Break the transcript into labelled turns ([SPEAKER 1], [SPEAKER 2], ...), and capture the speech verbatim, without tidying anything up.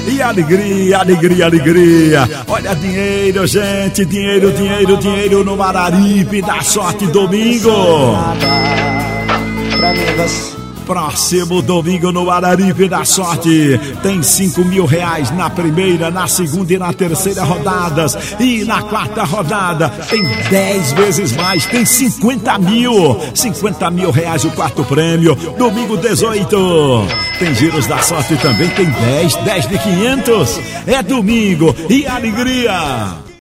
[SPEAKER 1] E alegria, alegria, alegria. Olha, dinheiro, gente, dinheiro, dinheiro, dinheiro no Araripe da Sorte domingo.
[SPEAKER 2] Pra mim você.
[SPEAKER 1] Próximo domingo no Araripe da Sorte tem cinco mil reais na primeira, na segunda e na terceira rodadas. E na quarta rodada tem dez vezes mais, tem cinquenta mil. cinquenta mil reais o quarto prêmio. Domingo dezoito. Tem giros da sorte também, tem dez, dez de quinhentos. É domingo e alegria.